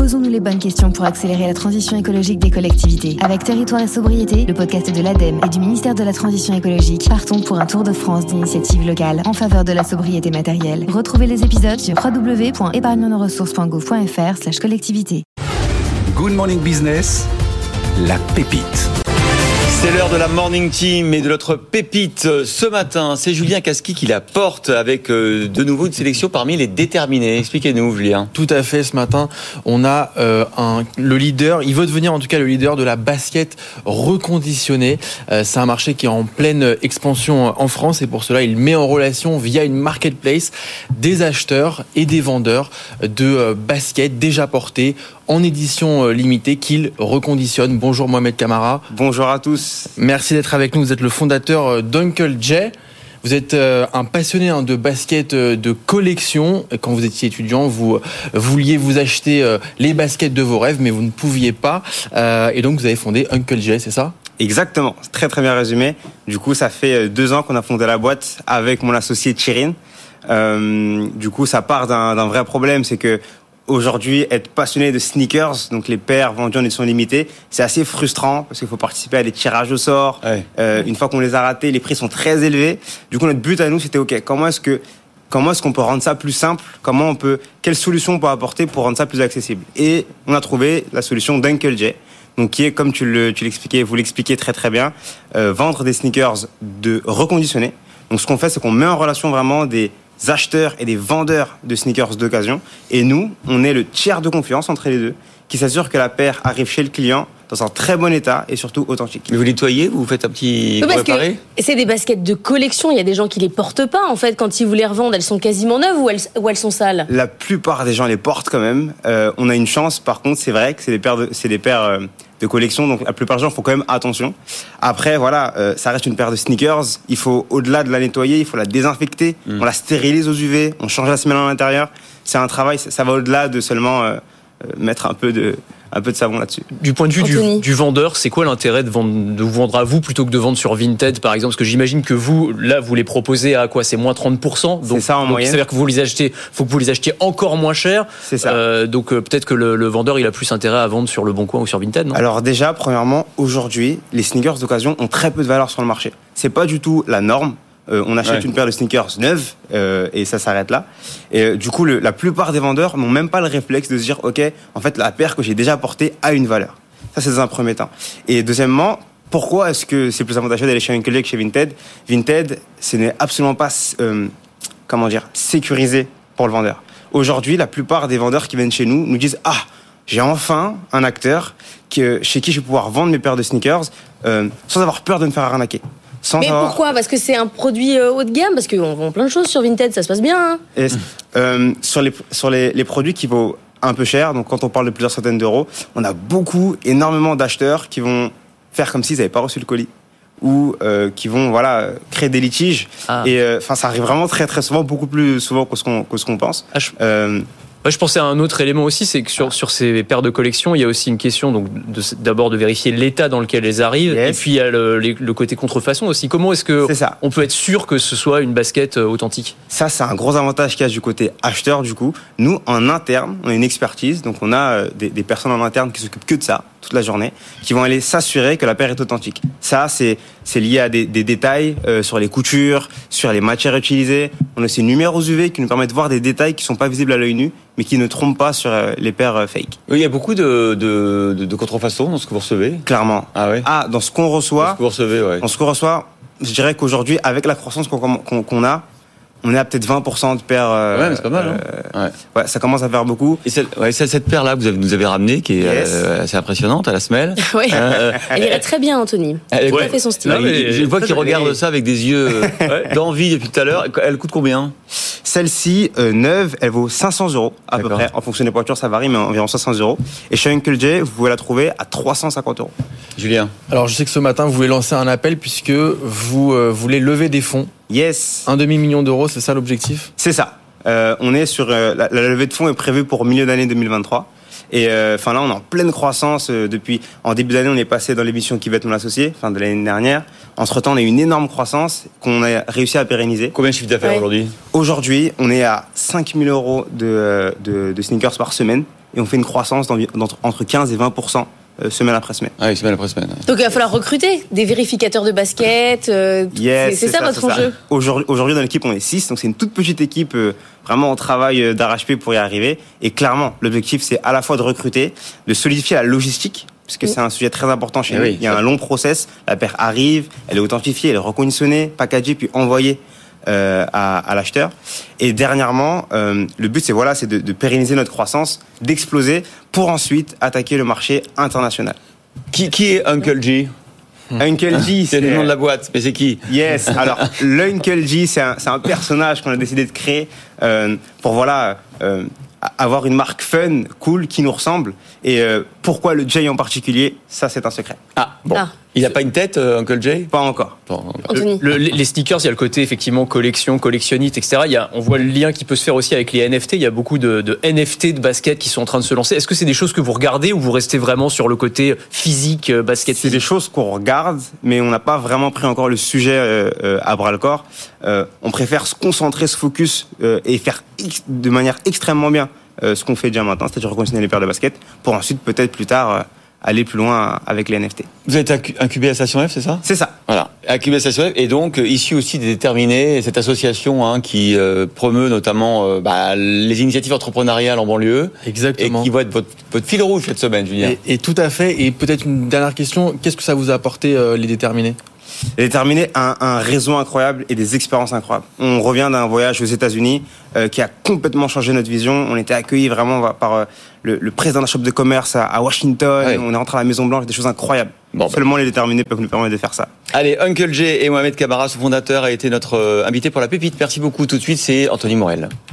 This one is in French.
Posons-nous les bonnes questions pour accélérer la transition écologique des collectivités. Avec Territoire et Sobriété, le podcast de l'ADEME et du ministère de la Transition écologique, partons pour un tour de France d'initiatives locales en faveur de la sobriété matérielle. Retrouvez les épisodes sur www.épargnenosressources.gouv.fr/collectivité. Good Morning Business, la pépite. C'est l'heure de la Morning Team et de notre pépite ce matin. C'est Julien Casqui qui la porte avec de nouveau une sélection parmi les déterminés. Expliquez-nous, Julien. Tout à fait. Ce matin, on a le leader. Il veut devenir en tout cas le leader de la basket reconditionnée. C'est un marché qui est en pleine expansion en France et pour cela, il met en relation via une marketplace des acheteurs et des vendeurs de baskets déjà portées en édition limitée qu'il reconditionne. Bonjour Mohamed Camara. Bonjour à tous. Merci d'être avec nous. Vous êtes le fondateur d'Uncle Jay. Vous êtes un passionné de basket de collection. Quand vous étiez étudiant, vous vouliez vous acheter les baskets de vos rêves, mais vous ne pouviez pas. Et donc vous avez fondé Uncle Jay, c'est ça ? Exactement, très très bien résumé. Du coup, ça fait 2 ans qu'on a fondé la boîte avec mon associé Chirin. Du coup, ça part d'un vrai problème, c'est que aujourd'hui, être passionné de sneakers, donc les paires vendues en édition limitée, c'est assez frustrant parce qu'il faut participer à des tirages au sort. Ouais. Une fois qu'on les a ratés, les prix sont très élevés. Du coup, notre but à nous, c'était comment est-ce qu'on peut rendre ça plus simple ? Quelle solution on peut apporter pour rendre ça plus accessible ? Et on a trouvé la solution d'Uncle Jay. Donc, qui est, comme vous l'expliquez très très bien, vendre des sneakers reconditionnés. Donc, ce qu'on fait, c'est qu'on met en relation vraiment des acheteurs et des vendeurs de sneakers d'occasion. Et nous, on est le tiers de confiance entre les deux, qui s'assure que la paire arrive chez le client dans un très bon état et surtout authentique. Mais vous nettoyez, vous faites un petit... Oui, parce que c'est des baskets de collection, il y a des gens qui les portent pas en fait, quand ils vous les revendent, elles sont quasiment neuves ou elles sont sales ? La plupart des gens les portent quand même. On a une chance, par contre, c'est vrai que c'est des paires de collection, donc la plupart des gens font quand même attention. Après, voilà, ça reste une paire de sneakers. Il faut, au-delà de la nettoyer, il faut la désinfecter. On la stérilise aux UV, on change la semelle à l'intérieur. C'est un travail, ça va au-delà de seulement mettre un peu de savon là-dessus. Du point de vue du vendeur, c'est quoi l'intérêt de vous vendre à vous plutôt que de vendre sur Vinted, par exemple ? Parce que j'imagine que vous les proposez à quoi ? C'est moins 30%. Donc, c'est ça en moyenne. C'est-à-dire que faut que vous les achetiez encore moins cher. C'est ça. Donc peut-être que le vendeur, il a plus intérêt à vendre sur Le Bon Coin ou sur Vinted, non ? Alors déjà, premièrement, aujourd'hui, les sneakers d'occasion ont très peu de valeur sur le marché. C'est pas du tout la norme. On achète une paire de sneakers neuves et ça s'arrête là. Et du coup, la plupart des vendeurs n'ont même pas le réflexe de se dire ok, en fait, la paire que j'ai déjà portée a une valeur. Ça, c'est dans un premier temps. Et deuxièmement, pourquoi est-ce que c'est plus avantageux d'aller chez Uncle Jay que chez Vinted ? Vinted, ce n'est absolument pas sécurisé pour le vendeur. Aujourd'hui, la plupart des vendeurs qui viennent chez nous disent j'ai enfin un acteur chez qui je vais pouvoir vendre mes paires de sneakers sans avoir peur de me faire arnaquer. Pourquoi ? Parce que c'est un produit haut de gamme ? Parce qu'on vend plein de choses sur Vinted, ça se passe bien. Sur les produits qui vaut un peu cher, donc quand on parle de plusieurs centaines d'euros, on a énormément d'acheteurs qui vont faire comme s'ils n'avaient pas reçu le colis ou qui vont créer des litiges. Et ça arrive vraiment très très souvent, beaucoup plus souvent que ce qu'on pense. Je pensais à un autre élément aussi, c'est que sur ces paires de collection, il y a aussi une question donc d'abord de vérifier l'état dans lequel elles arrivent, et puis il y a le côté contrefaçon aussi. Comment est-ce que on peut être sûr que ce soit une basket authentique ? Ça, c'est un gros avantage qu'il y a du côté acheteur du coup. Nous, en interne, on a une expertise, donc on a des personnes en interne qui s'occupent que de ça toute la journée, qui vont aller s'assurer que la paire est authentique. Ça, c'est lié à des détails sur les coutures, sur les matières utilisées. On a aussi une lumière aux UV qui nous permet de voir des détails qui sont pas visibles à l'œil nu, mais qui ne trompent pas sur les paires fake. Oui, il y a beaucoup de contrefaçons dans ce que vous recevez. Clairement. Ah ouais. Dans ce qu'on reçoit. Dans ce que vous recevez, ouais. Dans ce qu'on reçoit, je dirais qu'aujourd'hui, avec la croissance qu'on a, on est à peut-être 20% de paires. Ouais, mais c'est pas mal. Ouais, ça commence à faire beaucoup. Et cette paire-là, vous nous avez ramenée, qui est assez impressionnante à la semelle. Oui. Elle irait très bien, Anthony. Elle a fait son style. Je vois qu'il regarde ça avec des yeux d'envie depuis tout à l'heure. Elle coûte combien ? Celle-ci, neuve, elle vaut 500 € à peu près. En fonction des pointures, ça varie, mais environ 500 €. Et chez Uncle Jay, vous pouvez la trouver à 350 €. Julien. Alors, je sais que ce matin, vous voulez lancer un appel puisque vous voulez lever des fonds. Yes. 1,5 million d'euros, c'est ça l'objectif ? C'est ça. On est sur la levée de fonds est prévue pour milieu d'année 2023. Et là, on est en pleine croissance. En début d'année, on est passé dans l'émission Qui va être mon associé, fin de l'année dernière. Entre-temps, on a eu une énorme croissance qu'on a réussi à pérenniser. Combien de chiffre d'affaires aujourd'hui ? Aujourd'hui, on est à 5 000 € de sneakers par semaine. et on fait une croissance entre 15 et 20%. Semaine après semaine. Ah oui, semaine après semaine. Donc il va falloir recruter des vérificateurs de basket. Yes, c'est ça votre enjeu. Aujourd'hui dans l'équipe on est 6, donc c'est une toute petite équipe. Vraiment on travaille d'arrache-pied pour y arriver. Et clairement l'objectif c'est à la fois de recruter, de solidifier la logistique, puisque c'est un sujet très important chez nous. Il y a un long process. La paire arrive, elle est authentifiée, elle est reconditionnée, packagée puis envoyée à l'acheteur. Et dernièrement, le but c'est de pérenniser notre croissance, d'exploser pour ensuite attaquer le marché international. Qui est Uncle G? Uncle G, c'est le nom de la boîte, mais c'est qui? Yes. Alors l'Uncle G, c'est un personnage qu'on a décidé de créer pour avoir une marque fun, cool, qui nous ressemble. Et pourquoi le J en particulier, ça c'est un secret. Ah bon. Il n'a pas une tête, Uncle J? Pas encore. Anthony. Les sneakers, il y a le côté effectivement collection, collectionniste, etc. On voit le lien qui peut se faire aussi avec les NFT. Il y a beaucoup de NFT de basket qui sont en train de se lancer. Est-ce que c'est des choses que vous regardez ou vous restez vraiment sur le côté physique, basket? C'est des choses qu'on regarde, mais on n'a pas vraiment pris encore le sujet à bras le corps. On préfère se concentrer, se focus et faire de manière extrêmement bien ce qu'on fait déjà maintenant, c'est-à-dire reconditionner les paires de basket pour ensuite peut-être plus tard aller plus loin avec les NFT. Vous êtes incubé à Station F, c'est ça? C'est ça. Voilà, incubé à Station F, et donc issu aussi des Déterminés, cette association qui promeut notamment les initiatives entrepreneuriales en banlieue. Exactement. Et qui va être votre fil rouge cette semaine, Julien. Et tout à fait. Et peut-être une dernière question, qu'est-ce que ça vous a apporté les Déterminés? Les Déterminés un réseau incroyable et des expériences incroyables. On revient d'un voyage aux États-Unis qui a complètement changé notre vision. On était accueillis vraiment par le président de la chambre de commerce à Washington. Ouais. On est rentré à la Maison Blanche, des choses incroyables. Seulement les Déterminés peuvent nous permettre de faire ça. Allez, Uncle J et Mohamed Kabara, son fondateur, a été notre invité pour la pépite. Merci beaucoup. Tout de suite, c'est Anthony Morel.